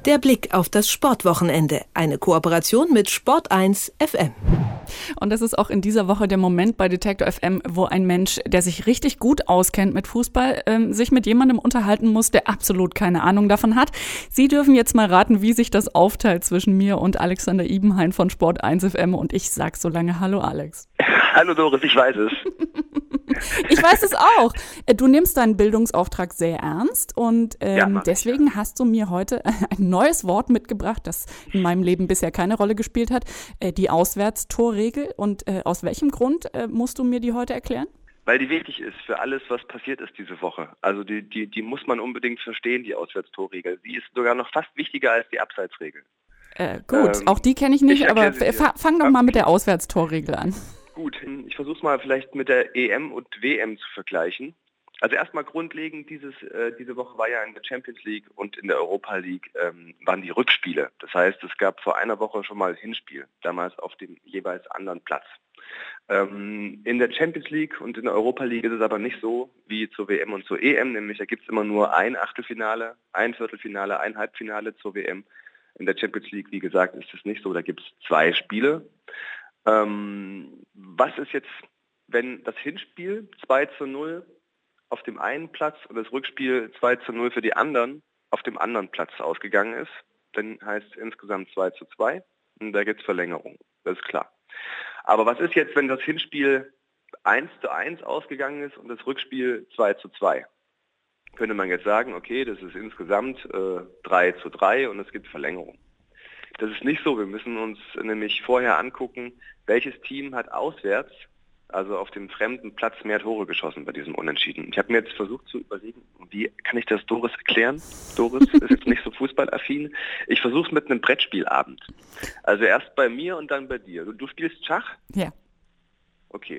Der Blick auf das Sportwochenende. Eine Kooperation mit Sport1 FM. Und das ist auch in dieser Woche der Moment bei Detektor FM, wo ein Mensch, der sich richtig gut auskennt mit Fußball, sich mit jemandem unterhalten muss, der absolut keine Ahnung davon hat. Sie dürfen jetzt mal raten, wie sich das aufteilt zwischen mir und Alexander Ibenhain von Sport1 FM. Und ich sag so lange Hallo, Alex. Hallo Doris, ich weiß es. Ich weiß es auch. Du nimmst deinen Bildungsauftrag sehr ernst und deswegen hast du mir heute ein neues Wort mitgebracht, das in meinem Leben bisher keine Rolle gespielt hat, die Auswärtstorregel. Und aus welchem Grund musst du mir die heute erklären? Weil die wichtig ist für alles, was passiert ist diese Woche. Also die muss man unbedingt verstehen, die Auswärtstorregel. Sie ist sogar noch fast wichtiger als die Abseitsregel. Gut, auch die kenne ich nicht, aber fang doch mal mit der Auswärtstorregel an. Gut, ich versuche es mal vielleicht mit der EM und WM zu vergleichen. Also erstmal grundlegend, diese Woche war ja in der Champions League und in der Europa League waren die Rückspiele. Das heißt, es gab vor einer Woche schon mal Hinspiel, damals auf dem jeweils anderen Platz. In der Champions League und in der Europa League ist es aber nicht so wie zur WM und zur EM, nämlich da gibt es immer nur ein Achtelfinale, ein Viertelfinale, ein Halbfinale zur WM. In der Champions League, wie gesagt, ist es nicht so, da gibt es 2 Spiele. Was ist jetzt, wenn das Hinspiel 2:0 auf dem einen Platz und das Rückspiel 2:0 für die anderen auf dem anderen Platz ausgegangen ist? Dann heißt es insgesamt 2:2 und da gibt es Verlängerung, das ist klar. Aber was ist jetzt, wenn das Hinspiel 1:1 ausgegangen ist und das Rückspiel 2:2? Könnte man jetzt sagen, okay, das ist insgesamt 3:3 und es gibt Verlängerung. Das ist nicht so. Wir müssen uns nämlich vorher angucken, welches Team hat auswärts, also auf dem fremden Platz, mehr Tore geschossen bei diesem Unentschieden. Ich habe mir jetzt versucht zu überlegen, wie kann ich das Doris erklären? Doris ist jetzt nicht so fußballaffin. Ich versuche es mit einem Brettspielabend. Also erst bei mir und dann bei dir. Du spielst Schach? Ja. Okay.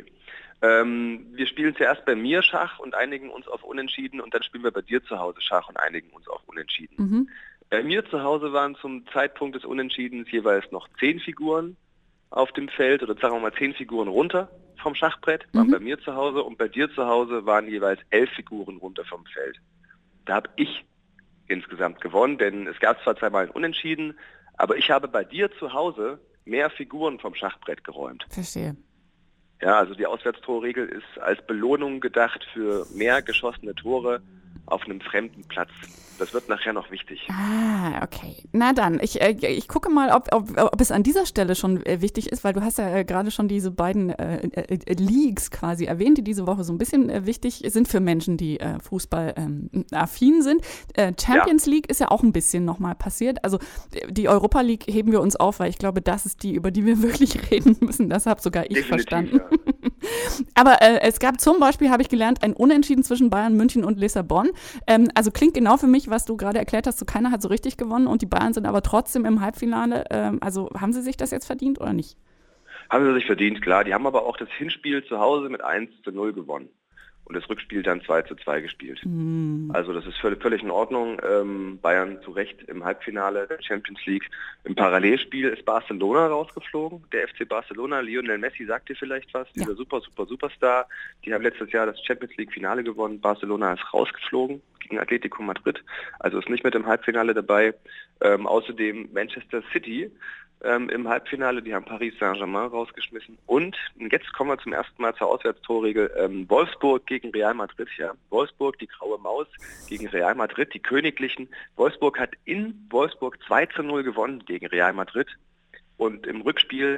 Wir spielen zuerst bei mir Schach und einigen uns auf Unentschieden und dann spielen wir bei dir zu Hause Schach und einigen uns auf Unentschieden. Mhm. Bei mir zu Hause waren zum Zeitpunkt des Unentschiedens jeweils noch 10 Figuren auf dem Feld oder sagen wir mal 10 Figuren runter vom Schachbrett, waren bei mir zu Hause und bei dir zu Hause waren jeweils 11 Figuren runter vom Feld. Da habe ich insgesamt gewonnen, denn es gab zwar zweimal ein Unentschieden, aber ich habe bei dir zu Hause mehr Figuren vom Schachbrett geräumt. Verstehe. Ja, also die Auswärtstorregel ist als Belohnung gedacht für mehr geschossene Tore auf einem fremden Platz. Das wird nachher noch wichtig. Okay. Na dann, ich gucke mal, ob es an dieser Stelle schon wichtig ist, weil du hast ja gerade schon diese beiden Leagues quasi erwähnt, die diese Woche so ein bisschen wichtig sind für Menschen, die Fußball affin sind. Champions League ist ja auch ein bisschen nochmal passiert. Also die Europa League heben wir uns auf, weil ich glaube, das ist die, über die wir wirklich reden müssen. Das habe sogar ich verstanden. Ja. Aber es gab zum Beispiel, habe ich gelernt, ein Unentschieden zwischen Bayern München und Lissabon. Also klingt genau für mich, was du gerade erklärt hast, so keiner hat so richtig gewonnen und die Bayern sind aber trotzdem im Halbfinale. Also haben sie sich das jetzt verdient oder nicht? Haben sie sich verdient, klar. Die haben aber auch das Hinspiel zu Hause mit 1:0 gewonnen und das Rückspiel dann 2:2 gespielt. Also das ist völlig in Ordnung. Bayern zu Recht im Halbfinale der Champions League. Im Parallelspiel ist Barcelona rausgeflogen. Der FC Barcelona, Lionel Messi, sagt dir vielleicht was, dieser Superstar. Die haben letztes Jahr das Champions League Finale gewonnen. Barcelona ist rausgeflogen gegen Atletico Madrid, also ist nicht mit im Halbfinale dabei. Außerdem Manchester City im Halbfinale, die haben Paris Saint-Germain rausgeschmissen. Und jetzt kommen wir zum ersten Mal zur Auswärtstorregel. Wolfsburg gegen Real Madrid. Ja. Wolfsburg, die graue Maus, gegen Real Madrid, die Königlichen. Wolfsburg hat in Wolfsburg 2:0 gewonnen gegen Real Madrid. Und im Rückspiel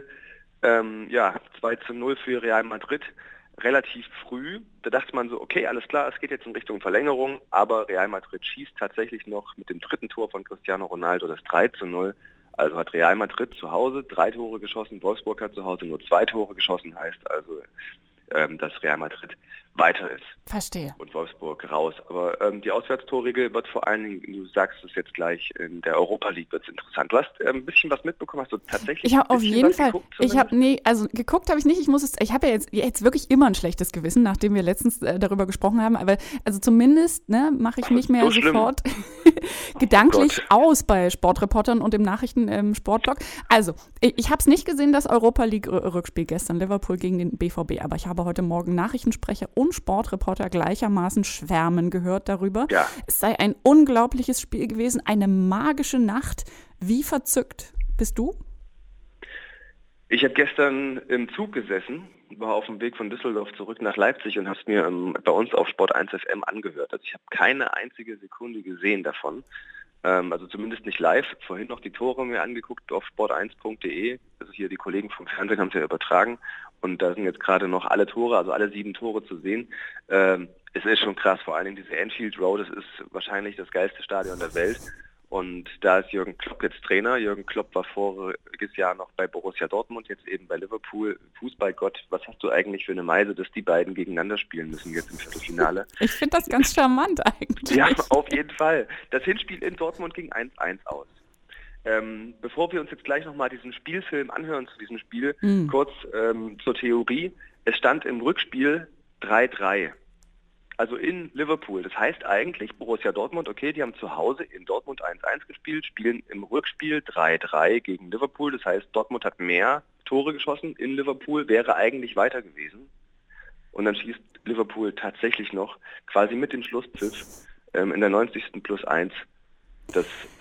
2:0 für Real Madrid. Relativ früh, da dachte man so, okay, alles klar, es geht jetzt in Richtung Verlängerung, aber Real Madrid schießt tatsächlich noch mit dem 3. Tor von Cristiano Ronaldo das 3:0. Also hat Real Madrid zu Hause 3 Tore geschossen, Wolfsburg hat zu Hause nur 2 Tore geschossen, heißt also, dass Real Madrid weiter ist. Verstehe. Und Wolfsburg raus. Aber die Auswärtstorregel wird vor allen Dingen, du sagst es jetzt gleich, in der Europa League wird es interessant. Du hast ein bisschen was mitbekommen, hast du tatsächlich Ich habe auf jeden Fall, geguckt, geguckt habe ich nicht, ich habe ja jetzt wirklich immer ein schlechtes Gewissen, nachdem wir letztens darüber gesprochen haben, aber also zumindest mache ich nicht mehr so sofort gedanklich aus bei Sportreportern und im Nachrichten-Sportblog. Also, ich habe es nicht gesehen, das Europa League-Rückspiel gestern, Liverpool gegen den BVB, aber ich habe heute Morgen Nachrichtensprecher und und Sportreporter gleichermaßen schwärmen gehört darüber. Ja. Es sei ein unglaubliches Spiel gewesen, eine magische Nacht. Wie verzückt bist du? Ich habe gestern im Zug gesessen, war auf dem Weg von Düsseldorf zurück nach Leipzig und habe es mir bei uns auf Sport 1 FM angehört. Also ich habe keine einzige Sekunde gesehen davon. Also zumindest nicht live. Vorhin noch die Tore mir angeguckt auf sport1.de. Also hier die Kollegen vom Fernsehen haben es ja übertragen. Und da sind jetzt gerade noch alle Tore, also alle 7 Tore zu sehen. Es ist schon krass, vor allen Dingen diese Anfield Road, das ist wahrscheinlich das geilste Stadion der Welt. Und da ist Jürgen Klopp jetzt Trainer. Jürgen Klopp war voriges Jahr noch bei Borussia Dortmund, jetzt eben bei Liverpool. Fußballgott, was hast du eigentlich für eine Meise, dass die beiden gegeneinander spielen müssen jetzt im Viertelfinale? Ich finde das ganz charmant eigentlich. Ja, auf jeden Fall. Das Hinspiel in Dortmund ging 1-1 aus. Bevor wir uns jetzt gleich nochmal diesen Spielfilm anhören zu diesem Spiel, kurz zur Theorie. Es stand im Rückspiel 3-3. Also in Liverpool. Das heißt eigentlich, Borussia Dortmund, okay, die haben zu Hause in Dortmund 1-1 gespielt, spielen im Rückspiel 3-3 gegen Liverpool. Das heißt, Dortmund hat mehr Tore geschossen in Liverpool, wäre eigentlich weiter gewesen. Und dann schießt Liverpool tatsächlich noch, quasi mit dem Schlusspfiff, in der 90. +1 das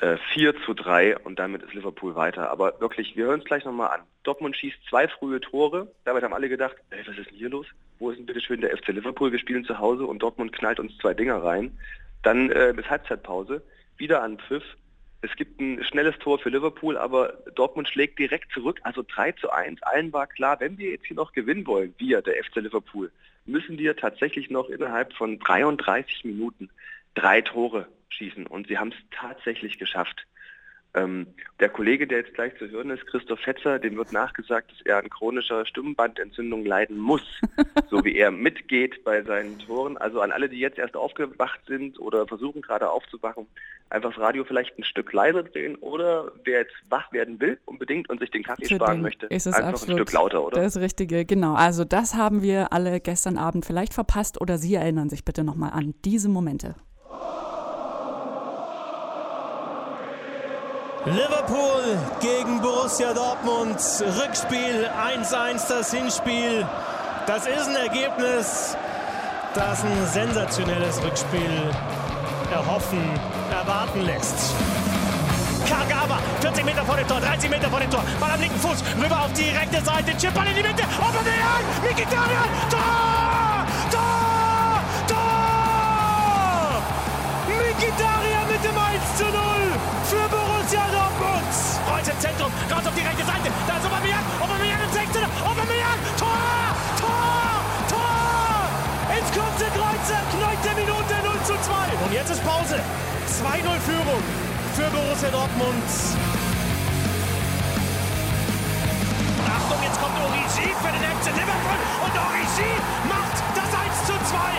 4-3 und damit ist Liverpool weiter. Aber wirklich, wir hören es gleich nochmal an. Dortmund schießt 2 frühe Tore. Damit haben alle gedacht, was ist denn hier los? Wo ist denn bitte schön der FC Liverpool? Wir spielen zu Hause und Dortmund knallt uns 2 Dinger rein. Dann bis Halbzeitpause, wieder an Pfiff. Es gibt ein schnelles Tor für Liverpool, aber Dortmund schlägt direkt zurück, also 3-1. Allen war klar, wenn wir jetzt hier noch gewinnen wollen, wir, der FC Liverpool, müssen wir tatsächlich noch innerhalb von 33 Minuten 3 Tore schießen. Und sie haben es tatsächlich geschafft. Der Kollege, der jetzt gleich zu hören ist, Christoph Fetzer, dem wird nachgesagt, dass er an chronischer Stimmbandentzündung leiden muss, so wie er mitgeht bei seinen Toren. Also an alle, die jetzt erst aufgewacht sind oder versuchen gerade aufzuwachen, einfach das Radio vielleicht ein Stück leiser drehen oder wer jetzt wach werden will unbedingt und sich den Kaffee sparen möchte, einfach ein Stück lauter, oder? Das Richtige, genau. Also das haben wir alle gestern Abend vielleicht verpasst oder Sie erinnern sich bitte nochmal an diese Momente. Liverpool gegen Borussia Dortmund, Rückspiel 1-1 das Hinspiel. Das ist ein Ergebnis, das ein sensationelles Rückspiel erwarten lässt. Kagawa, 40 Meter vor dem Tor, 30 Meter vor dem Tor, Ball am linken Fuß, rüber auf die rechte Seite, Chipball in die Mitte, Aubameyang, Mkhitaryan, Tor! Tor! Tor! Mkhitaryan mit dem 1:0 für Borussia Dortmund. Reus im Zentrum, raus auf die rechte Seite, da ist Aubameyang im 16er, Aubameyang, Tor! Tor! Tor! Ins kurze Kreuzer, 9. Minute 0:2. Und jetzt ist Pause, 2:0 Führung für Borussia Dortmund. Achtung, jetzt kommt Origi für den FC Liverpool und Origi macht das 1:2.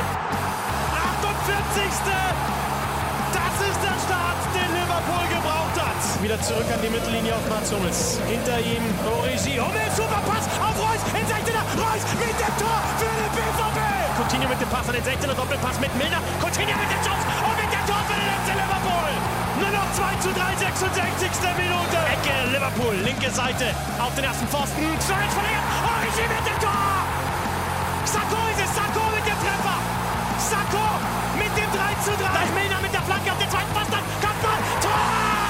48. Das ist der Start, den Liverpool gebraucht hat. Wieder zurück an die Mittellinie auf Mats Hummels. Hinter ihm Origi. Hummels, super Pass auf Reus. In 16er. Reus mit dem Tor für den BVB. Coutinho mit dem Pass an den 16er. Doppelpass mit Milner. Coutinho mit dem Schuss und mit dem Tor für den FC Liverpool. Nur noch 2:3, 66. Minute. Ecke Liverpool, linke Seite auf den ersten Pfosten. 2-1 verlängert. Origi mit dem Tor. Sakho ist es. Sakho mit dem Treffer. Sakho mit dem 3:3. Da ist Milner mit der Flanke auf den zweiten Pass. Dann Kopfball. Tor!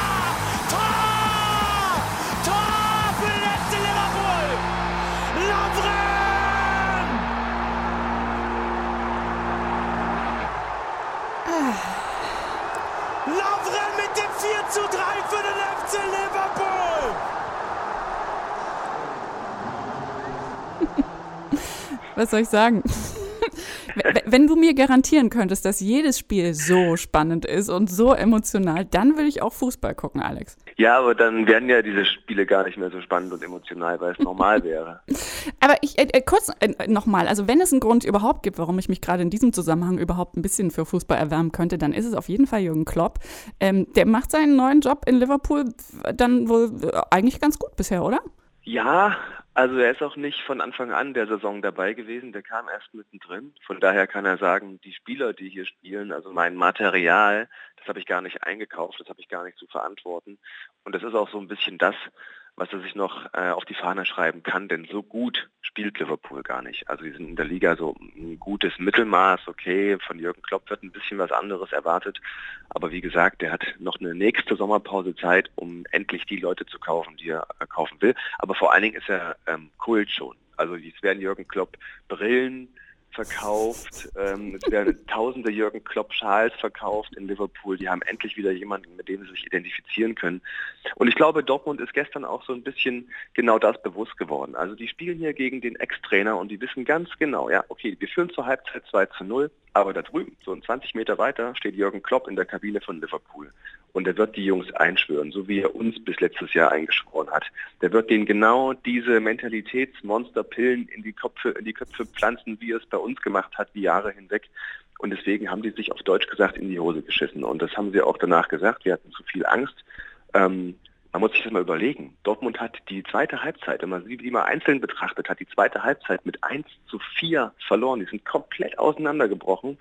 Tor! Tor für den FC Liverpool. Lovren! Lovren mit dem 4:3 für den FC Liverpool. Was soll ich sagen? Wenn du mir garantieren könntest, dass jedes Spiel so spannend ist und so emotional, dann würde ich auch Fußball gucken, Alex. Ja, aber dann wären ja diese Spiele gar nicht mehr so spannend und emotional, weil es normal wäre. Aber kurz nochmal, also wenn es einen Grund überhaupt gibt, warum ich mich gerade in diesem Zusammenhang überhaupt ein bisschen für Fußball erwärmen könnte, dann ist es auf jeden Fall Jürgen Klopp. Der macht seinen neuen Job in Liverpool dann wohl eigentlich ganz gut bisher, oder? Ja, also er ist auch nicht von Anfang an der Saison dabei gewesen, der kam erst mittendrin. Von daher kann er sagen, die Spieler, die hier spielen, also mein Material, das habe ich gar nicht eingekauft, das habe ich gar nicht zu verantworten. Und das ist auch so ein bisschen das, was er sich noch auf die Fahne schreiben kann, denn so gut spielt Liverpool gar nicht. Also die sind in der Liga so ein gutes Mittelmaß, okay, von Jürgen Klopp wird ein bisschen was anderes erwartet, aber wie gesagt, der hat noch eine nächste Sommerpause Zeit, um endlich die Leute zu kaufen, die er kaufen will, aber vor allen Dingen ist er Kult schon. Also es werden Jürgen Klopp Brillen verkauft, es werden tausende Jürgen Klopp Schals verkauft in Liverpool, die haben endlich wieder jemanden, mit dem sie sich identifizieren können. Und ich glaube, Dortmund ist gestern auch so ein bisschen genau das bewusst geworden. Also die spielen hier gegen den Ex-Trainer und die wissen ganz genau, ja, okay, wir führen zur Halbzeit 2-0, aber da drüben, so 20 Meter weiter, steht Jürgen Klopp in der Kabine von Liverpool. Und er wird die Jungs einschwören, so wie er uns bis letztes Jahr eingeschworen hat. Der wird denen genau diese Mentalitätsmonsterpillen in die Köpfe pflanzen, wie er es bei uns gemacht hat, die Jahre hinweg. Und deswegen haben die sich auf Deutsch gesagt in die Hose geschissen. Und das haben sie auch danach gesagt. Wir hatten zu viel Angst. Man muss sich das mal überlegen. Dortmund hat die zweite Halbzeit, wenn man sie mal einzeln betrachtet, hat die zweite Halbzeit mit 1-4 verloren. Die sind komplett auseinandergebrochen.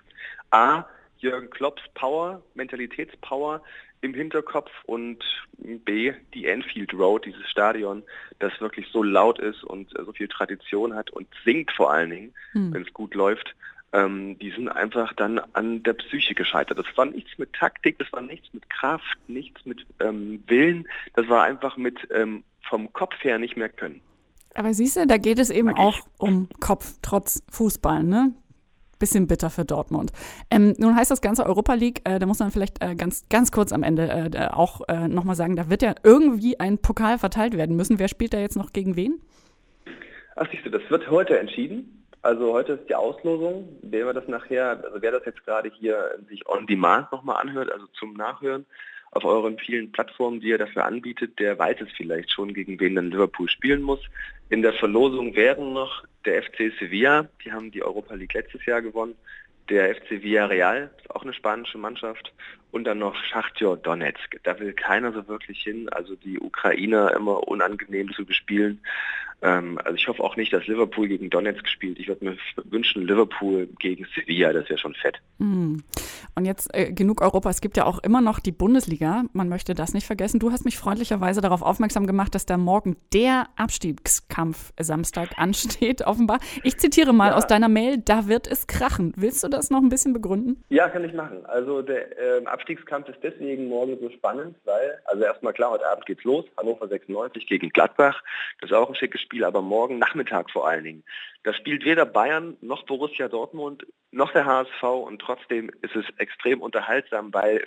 Jürgen Klopps Power, Mentalitätspower im Hinterkopf und B, die Anfield Road, dieses Stadion, das wirklich so laut ist und so viel Tradition hat und singt vor allen Dingen, wenn es gut läuft. Die sind einfach dann an der Psyche gescheitert. Das war nichts mit Taktik, das war nichts mit Kraft, nichts mit Willen, das war einfach mit vom Kopf her nicht mehr können. Aber siehst du, da geht es eben auch um Kopf, trotz Fußball, ne? Bisschen bitter für Dortmund. Nun heißt das Ganze Europa League, da muss man vielleicht ganz kurz am Ende auch nochmal sagen, da wird ja irgendwie ein Pokal verteilt werden müssen. Wer spielt da jetzt noch gegen wen? Ach, siehst du, das wird heute entschieden. Also heute ist die Auslosung. Wer das jetzt gerade hier sich on demand nochmal anhört, also zum Nachhören auf euren vielen Plattformen, die ihr dafür anbietet, der weiß es vielleicht schon, gegen wen dann Liverpool spielen muss. In der Verlosung wären noch der FC Sevilla, die haben die Europa League letztes Jahr gewonnen, der FC Villarreal, ist auch eine spanische Mannschaft, und dann noch Schachtjor Donetsk. Da will keiner so wirklich hin, also die Ukrainer immer unangenehm zu bespielen. Also ich hoffe auch nicht, dass Liverpool gegen Donetsk spielt. Ich würde mir wünschen, Liverpool gegen Sevilla, das wäre schon fett. Und jetzt genug Europa. Es gibt ja auch immer noch die Bundesliga. Man möchte das nicht vergessen. Du hast mich freundlicherweise darauf aufmerksam gemacht, dass da morgen der Abstiegskampf Samstag ansteht, offenbar. Ich zitiere mal aus deiner Mail, da wird es krachen. Willst du das noch ein bisschen begründen? Ja, kann ich machen. Also der Abstiegskampf ist deswegen morgen so spannend, weil, also erstmal klar, heute Abend geht's los, Hannover 96 gegen Gladbach. Das ist auch ein schickes Spiel, aber morgen Nachmittag vor allen Dingen. Da spielt weder Bayern noch Borussia Dortmund noch der HSV und trotzdem ist es extrem unterhaltsam, weil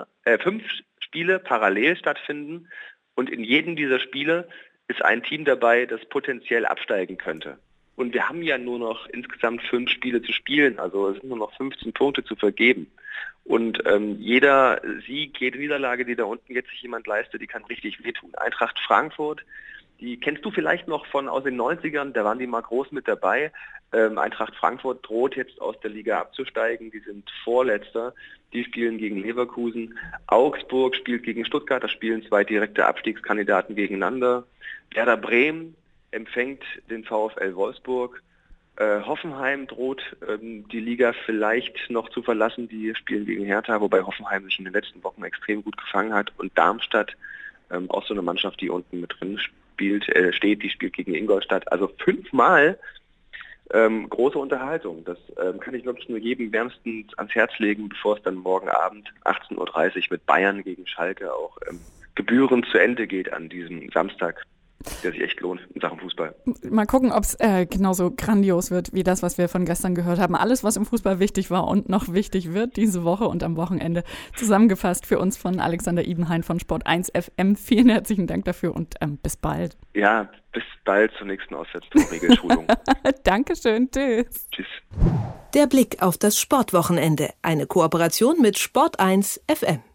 5 Spiele parallel stattfinden und in jedem dieser Spiele ist ein Team dabei, das potenziell absteigen könnte. Und wir haben ja nur noch insgesamt 5 Spiele zu spielen, also es sind nur noch 15 Punkte zu vergeben. Und jeder Sieg, jede Niederlage, die da unten jetzt sich jemand leistet, die kann richtig wehtun. Eintracht Frankfurt, die kennst du vielleicht noch aus den 90ern, da waren die mal groß mit dabei. Eintracht Frankfurt droht jetzt aus der Liga abzusteigen, die sind Vorletzter, die spielen gegen Leverkusen. Augsburg spielt gegen Stuttgart, da spielen 2 direkte Abstiegskandidaten gegeneinander. Werder Bremen empfängt den VfL Wolfsburg. Hoffenheim droht die Liga vielleicht noch zu verlassen, die spielen gegen Hertha, wobei Hoffenheim sich in den letzten Wochen extrem gut gefangen hat. Und Darmstadt, auch so eine Mannschaft, die unten mit drin steht, die spielt gegen Ingolstadt. Also 5-mal große Unterhaltung. Das kann ich wirklich nur jedem wärmstens ans Herz legen, bevor es dann morgen Abend 18:30 Uhr mit Bayern gegen Schalke auch gebührend zu Ende geht an diesem Samstag, der sich echt lohnt in Sachen Fußball. Mal gucken, ob es genauso grandios wird wie das, was wir von gestern gehört haben. Alles, was im Fußball wichtig war und noch wichtig wird diese Woche und am Wochenende, zusammengefasst für uns von Alexander Ibenhain von Sport 1 FM. Vielen herzlichen Dank dafür und bis bald. Ja, bis bald zur nächsten Auswärtstorregelschulung. Dankeschön, tschüss. Tschüss. Der Blick auf das Sportwochenende. Eine Kooperation mit Sport 1 FM.